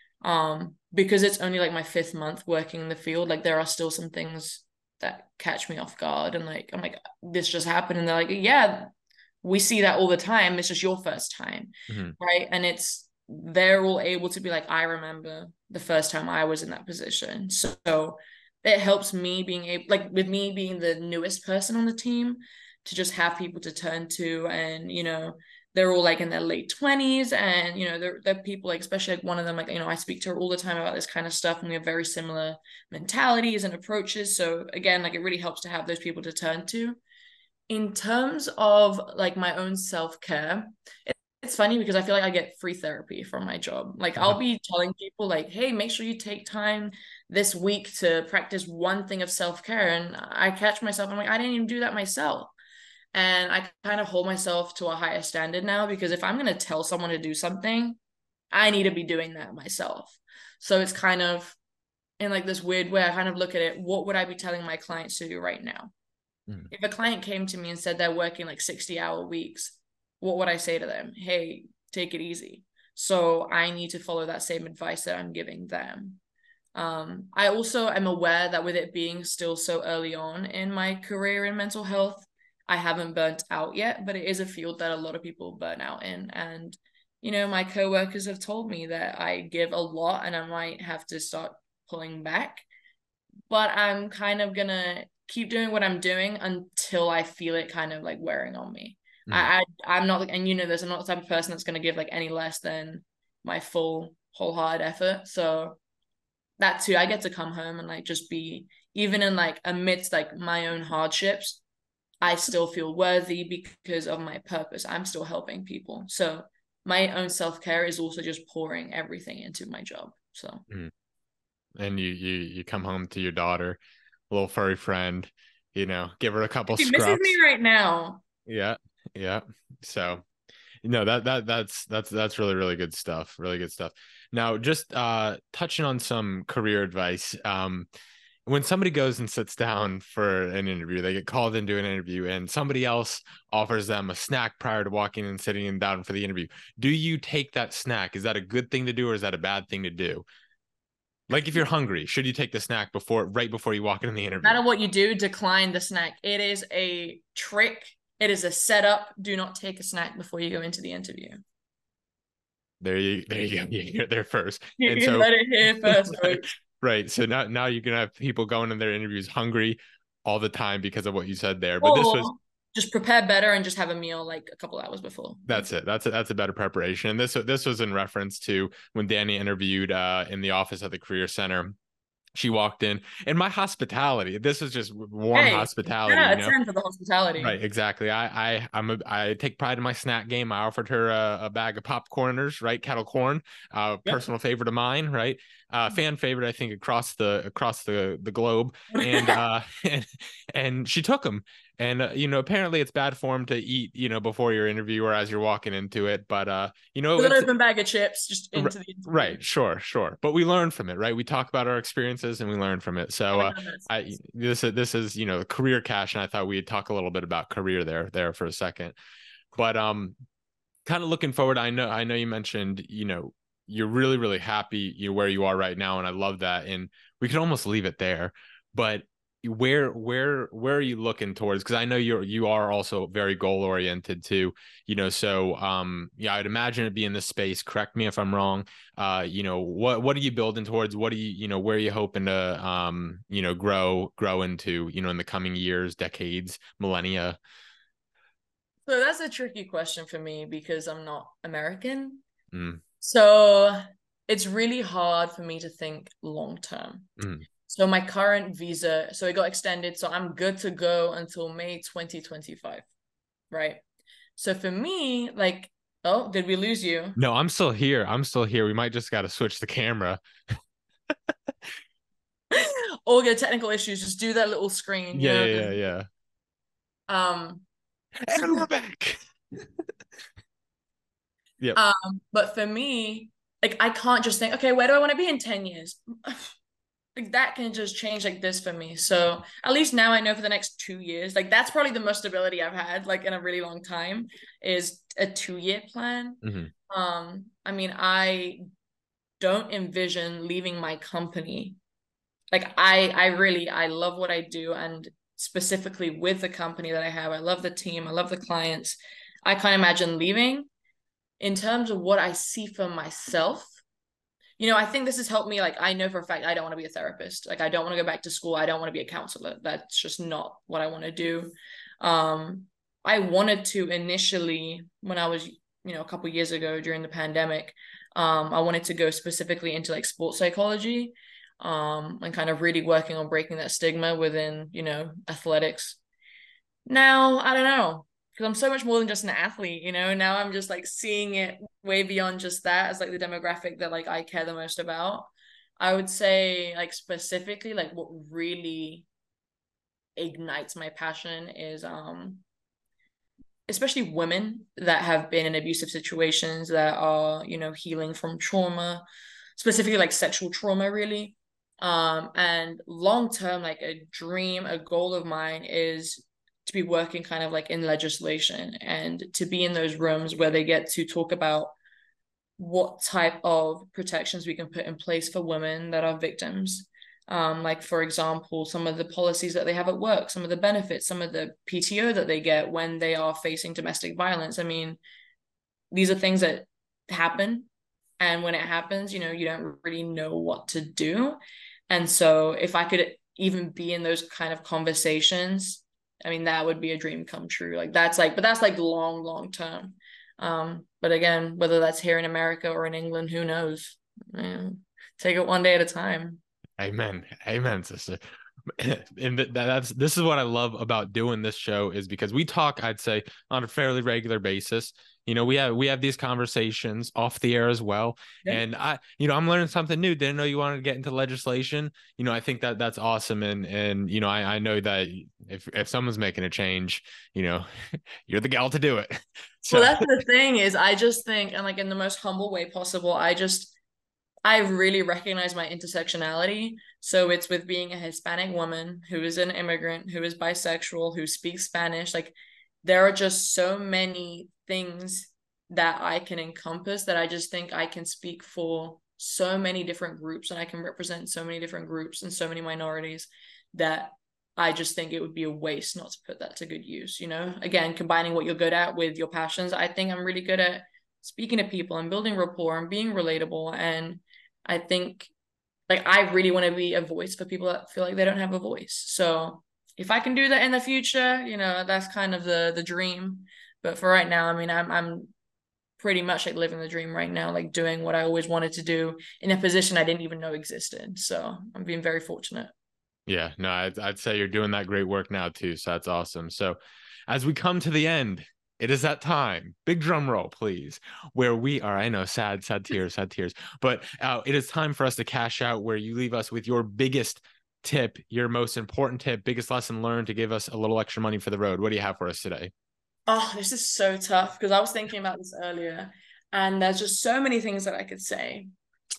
Um, because it's only like my fifth month working in the field, like there are still some things that catch me off guard. And like I'm like, this just happened. And they're like, yeah, we see that all the time. It's just your first time. Mm-hmm. Right. And it's they're all able to be like, I remember the first time I was in that position. So it helps me being able, like with me being the newest person on the team, to just have people to turn to. And you know, they're all like in their late twenties, and you know, they're, they're people like, especially like one of them, like, you know, I speak to her all the time about this kind of stuff, and we have very similar mentalities and approaches. So again, like it really helps to have those people to turn to. In terms of like my own self-care, it's funny because I feel like I get free therapy from my job. Like I'll be telling people like, hey, make sure you take time this week to practice one thing of self-care. And I catch myself, I'm like, I didn't even do that myself. And I kind of hold myself to a higher standard now, because if I'm going to tell someone to do something, I need to be doing that myself. So it's kind of in like this weird way, I kind of look at it, what would I be telling my clients to do right now? Mm. If a client came to me and said they're working like sixty hour weeks, what would I say to them? Hey, take it easy. So I need to follow that same advice that I'm giving them. Um, I also am aware that with it being still so early on in my career in mental health, I haven't burnt out yet, but it is a field that a lot of people burn out in. And, you know, my coworkers have told me that I give a lot and I might have to start pulling back. But I'm kind of gonna keep doing what I'm doing until I feel it kind of like wearing on me. Mm. I, I I'm not, and you know this, I'm not the type of person that's gonna give like any less than my full wholehearted effort. So that too, I get to come home and like just be, even in like amidst like my own hardships, I still feel worthy because of my purpose. I'm still helping people. So my own self-care is also just pouring everything into my job. So mm. And you you you come home to your daughter, little furry friend, you know, give her a couple she scruffs. misses me right now. Yeah, yeah. So, you know, that that that's that's that's really really good stuff. Really good stuff. Now, just uh, touching on some career advice. Um, when somebody goes and sits down for an interview, they get called into an interview, and somebody else offers them a snack prior to walking and sitting down for the interview. Do you take that snack? Is that a good thing to do, or is that a bad thing to do? Like if you're hungry, should you take the snack before, right before you walk in the interview? No matter what you do, decline the snack. It is a trick. It is a setup. Do not take a snack before you go into the interview. There you, there you go. You hear it there first. You and so, let it here first, right, right. So now, now you're gonna have people going in their interviews hungry all the time because of what you said there. But or this was just prepare better and just have a meal like a couple hours before. That's it. That's a, that's a better preparation. And this this was in reference to when Danny interviewed uh, in the office at the Career Center. She walked in, and my hospitality. This is just warm hey, hospitality. Yeah, you know? a ten for the hospitality. Right, exactly. I I I'm a I take pride in my snack game. I offered her a, a bag of popcorners, right, kettle corn, uh, yep. Personal favorite of mine, right, uh, fan favorite, I think, across the across the the globe, and uh, and and she took them. And, uh, you know, apparently it's bad form to eat, you know, before your interview or as you're walking into it. But, uh, you know, with an open bag of chips just into the interview. Right. Sure. Sure. But we learn from it, right? We talk about our experiences and we learn from it. So uh, I this is this is, you know, career cash. And I thought we'd talk a little bit about career there there for a second. But um, kind of looking forward, I know I know you mentioned, you know, you're really, really happy you where you are right now. And I love that. And we can almost leave it there. But where where where are you looking towards? Because I know you're you are also very goal oriented too, you know, so um yeah, I'd imagine it be in this space. Correct me if I'm wrong. Uh you know, what what are you building towards? What do you you know where are you hoping to um you know grow grow into, you know, in the coming years, decades, millennia? So that's a tricky question for me because I'm not American. Mm, So it's really hard for me to think long term. mm. So my current visa, so it got extended, so I'm good to go until May twenty twenty-five, right? So for me, like, oh, did we lose you? No, I'm still here. I'm still here. We might just got to switch the camera. All good technical issues, just do that little screen, you Yeah, know? yeah, yeah, Um, yeah. And we're back. Yep. um, but for me, like I can't just think, okay, where do I want to be in ten years? Like that can just change like this for me. So at least now I know for the next two years, like that's probably the most stability I've had like in a really long time is a two year plan. Hmm. Um, I mean, I don't envision leaving my company. Like I, I really, I love what I do, and specifically with the company that I have, I love the team, I love the clients. I can't imagine leaving. In terms of what I see for myself, you know, I think this has helped me. Like, I know for a fact I don't want to be a therapist. Like, I don't want to go back to school. I don't want to be a counselor. That's just not what I want to do. Um, I wanted to initially, when I was, you know, a couple years ago during the pandemic, um, I wanted to go specifically into like sports psychology, um, and kind of really working on breaking that stigma within, you know, athletics. Now, I don't know, because I'm so much more than just an athlete, you know. Now I'm just like seeing it way beyond just that as like the demographic that like I care the most about. I would say like specifically like what really ignites my passion is um especially women that have been in abusive situations that are, you know, healing from trauma, specifically like sexual trauma really. Um and long term, like a dream, a goal of mine is to be working kind of like in legislation and to be in those rooms where they get to talk about what type of protections we can put in place for women that are victims. Um, like, for example, some of the policies that they have at work, some of the benefits, some of the P T O that they get when they are facing domestic violence. I mean, these are things that happen. And when it happens, you know, you don't really know what to do. And so if I could even be in those kind of conversations, I mean, that would be a dream come true. Like that's like, but that's like long, long term. Um, but again, whether that's here in America or in England, who knows? Man, take it one day at a time. Amen. Amen, sister. And th- that's this is what I love about doing this show is because we talk, I'd say, on a fairly regular basis. You know, we have we have these conversations off the air as well. Yeah. And I, you know, I'm learning something new. Didn't know you wanted to get into legislation. You know, I think that that's awesome. And and you know, I, I know that if if someone's making a change, you know, you're the gal to do it. So Well, that's the thing is I just think, and like in the most humble way possible, I just I really recognize my intersectionality. So it's with being a Hispanic woman who is an immigrant, who is bisexual, who speaks Spanish. Like there are just so many things that I can encompass that I just think I can speak for so many different groups and I can represent so many different groups and so many minorities that I just think it would be a waste not to put that to good use. You know, again, combining what you're good at with your passions. I think I'm really good at speaking to people and building rapport and being relatable. And I think like I really want to be a voice for people that feel like they don't have a voice. So if I can do that in the future, you know, that's kind of the the dream. But for right now, I mean, I'm I'm pretty much like living the dream right now, like doing what I always wanted to do in a position I didn't even know existed. So I'm being very fortunate. yeah, no, I'd, I'd say you're doing that great work now too. So that's awesome. So as we come to the end, it is that time. Big drum roll, please. Where we are, I know, sad, sad tears, sad tears. But uh, it is time for us to cash out where you leave us with your biggest tip, your most important tip, biggest lesson learned to give us a little extra money for the road. What do you have for us today? Oh, this is so tough because I was thinking about this earlier and there's just so many things that I could say.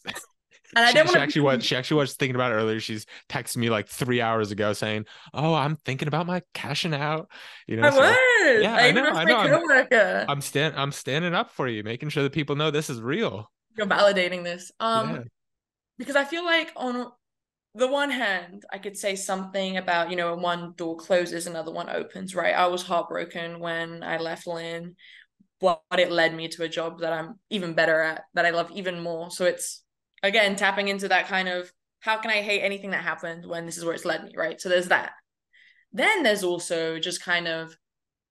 And I She, don't she want actually to was she actually was thinking about it earlier. She's texted me like three hours ago saying, "Oh, I'm thinking about my cashing out." You know, I so was. yeah, I I even know, asked I my know. I'm coworker. I'm stand I'm standing up for you, making sure that people know this is real. You're validating this. Um, Yeah. because I feel like on the one hand, I could say something about, you know, when one door closes, another one opens, right? I was heartbroken when I left Lynn, but it led me to a job that I'm even better at, that I love even more. So it's, again, tapping into that kind of, how can I hate anything that happened when this is where it's led me, right? So there's that. Then there's also just kind of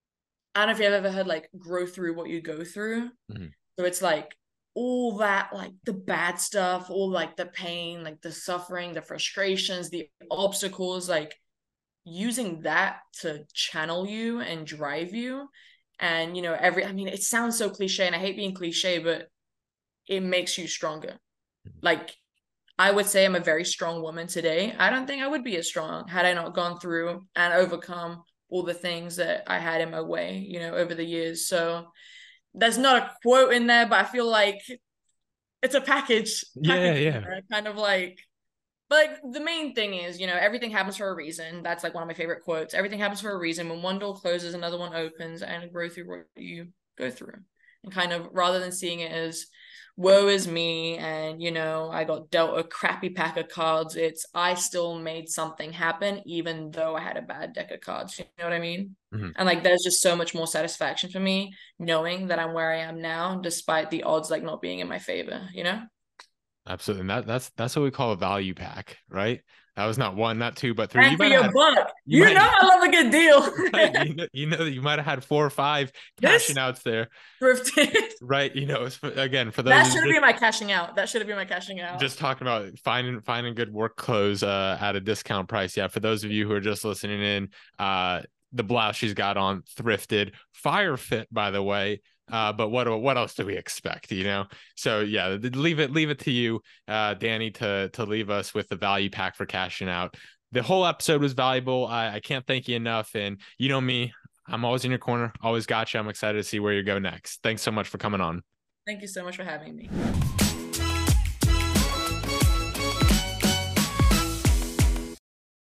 I don't know if you've ever heard like grow through what you go through. Mm-hmm. So it's like all that, like the bad stuff, all like the pain, like the suffering, the frustrations, the obstacles, like using that to channel you and drive you. And, you know, every, I mean, it sounds so cliche and I hate being cliche, but it makes you stronger. Like, I would say I'm a very strong woman today. I don't think I would be as strong had I not gone through and overcome all the things that I had in my way, you know, over the years. So there's not a quote in there, but I feel like it's a package, Yeah, package, yeah. kind of like, but the main thing is, you know, everything happens for a reason. That's like one of my favorite quotes. Everything happens for a reason. When one door closes, another one opens, and grow through what you go through. And kind of rather than seeing it as woe is me and, you know, I got dealt a crappy pack of cards, it's I still made something happen even though I had a bad deck of cards. You know what I mean? Mm-hmm. And like there's just so much more satisfaction for me knowing that I'm where I am now, despite the odds like not being in my favor, you know? Absolutely. And that that's that's what we call a value pack, right? That was not one, not two, but three. And You for might have your had, buck. you You might, know I love a good deal. right? You know, you know that you might have had four or five This cashing outs there, thrifted. right? You know, it's, again, for That those should just, be my cashing out. That should have been my cashing out. just talking about finding finding good work clothes uh, at a discount price. Yeah, for those of you who are just listening in, uh, the blouse she's got on thrifted, fire fit, by the way. Uh, but what what else do we expect, you know? So yeah, leave it leave it to you, uh, Danny, to to leave us with the value pack for cashing out. The whole episode was valuable. I, I can't thank you enough. And you know me, I'm always in your corner, always got you. I'm excited to see where you go next. Thanks so much for coming on. Thank you so much for having me.